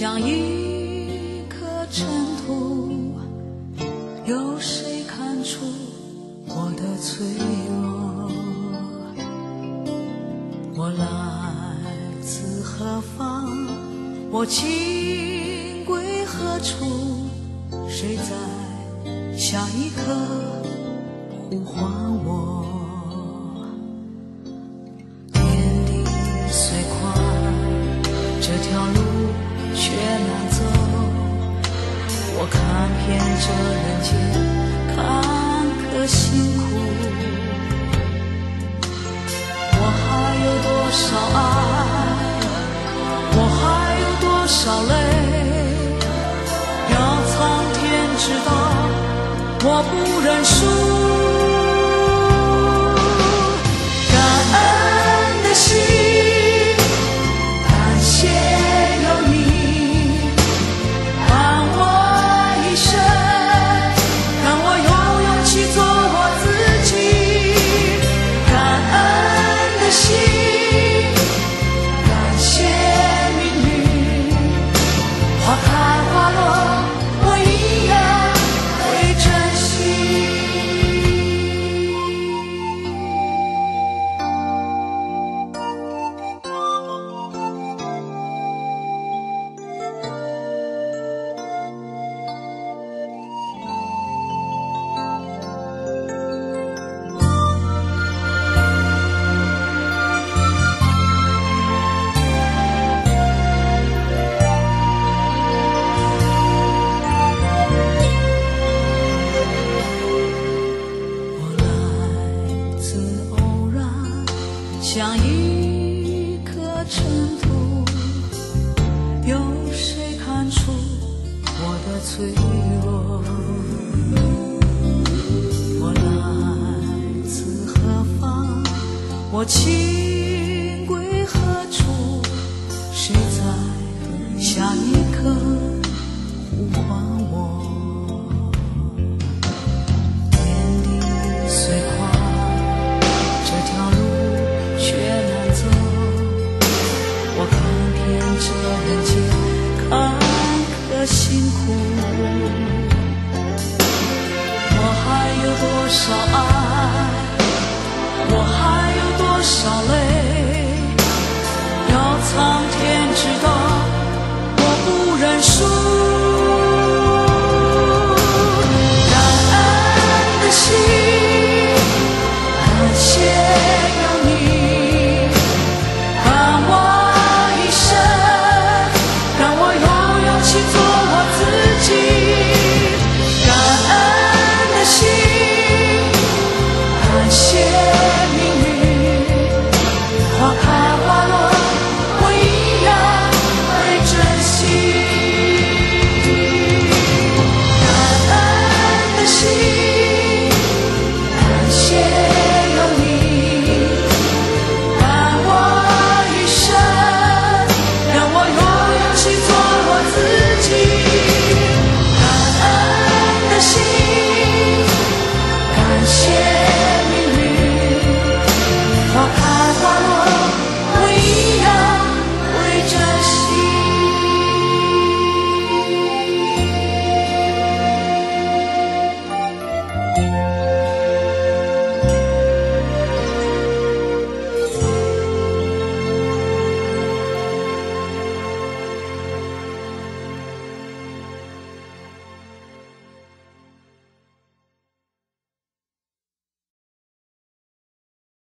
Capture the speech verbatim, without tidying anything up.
像一颗尘土，有谁看出我的脆弱？我来自何方？我情归何处？谁在下一刻呼唤我？天地虽宽，这条路却难走。我看遍这人间坎坷辛苦，我还有多少爱，我还有多少泪，要苍天知道，我不认输。感恩的心，感谢有你伴我一生，让我有勇气做我自己。感恩的心，感谢命运，花开花落，我一样会珍惜。像一颗尘土，有谁看出我的脆弱？我来自何方？我情归何处？谁在下一刻呼唤我？天地虽宽，这条路却难走，我看遍这人间坎坷辛苦，我还有多少爱，我还有多少泪，要苍天知道，我不认输。感恩的心，感谢有你伴我一生，让我有勇气做我自己。感恩的心，感谢命运，花开花落，我一样会珍惜。感恩的心，感谢有你伴我一生，让我有勇气做我自己。感恩的心，感谢命运，花开花落，我一样